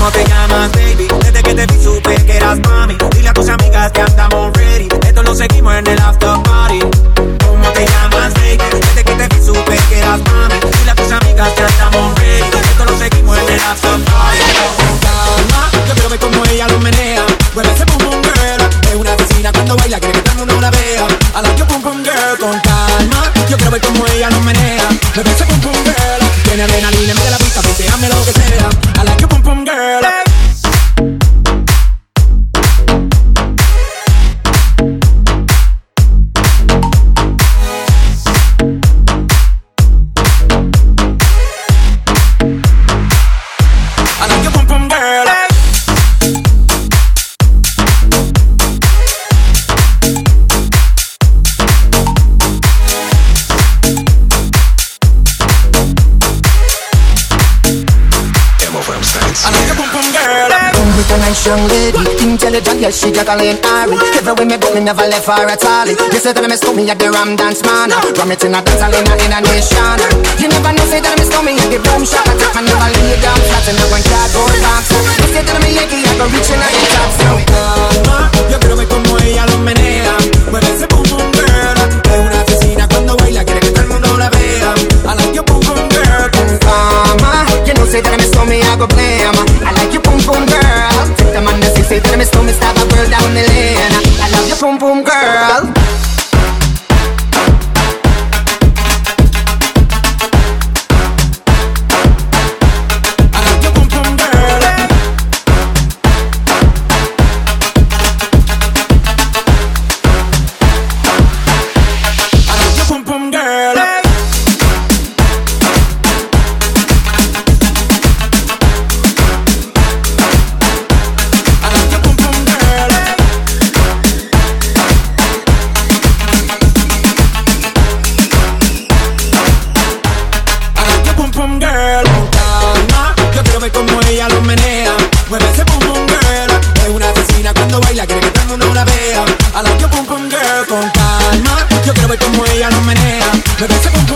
¿Cómo te llamas, baby? Desde que te vi supe que eras mami. Dile a tus amigas que andamos ready. Esto lo seguimos en el after party. ¿Cómo te llamas, baby? Desde que te vi supe que eras mami. Dile a tus amigas que andamos ready. Esto lo seguimos en el after party. Con calma, yo quiero ver cómo ella lo menea. Mueve ese pum pum girl. Es una vecina cuando baila, quiere que todo el mundo la vea. I like your pum pum girl. Con calma, yo quiero ver cómo ella lo menea. Mueve ese pum pum girl. Tiene adrenalina, mete la pista, hazme lo que sea. I like your pum pum girl. Young lady, intelligent, yes, she got a lane Ari. Every way me but me never left her at all. You say that I miss me at the Ram Dance Man. Ram it in a dance hall in a nation. You never know, say that I miss me at the boom shop. I take my never lay down flat and I want cardboard box. You say that I'm a Yankee, I go reaching out the top. So calma, yo quiero ver como ella lo menea. Mueve ese boom boom girl. Es una asesina cuando baila, quiere que todo el mundo la vea. I like your boom boom girl. Calma, you know, say that I miss me, I go blame. I like your boom boom girl. The man that say that I miss me, stab a girl down the lane. I love your pum pum girl. Con calma, yo quiero ver cómo ella lo menea. Me dice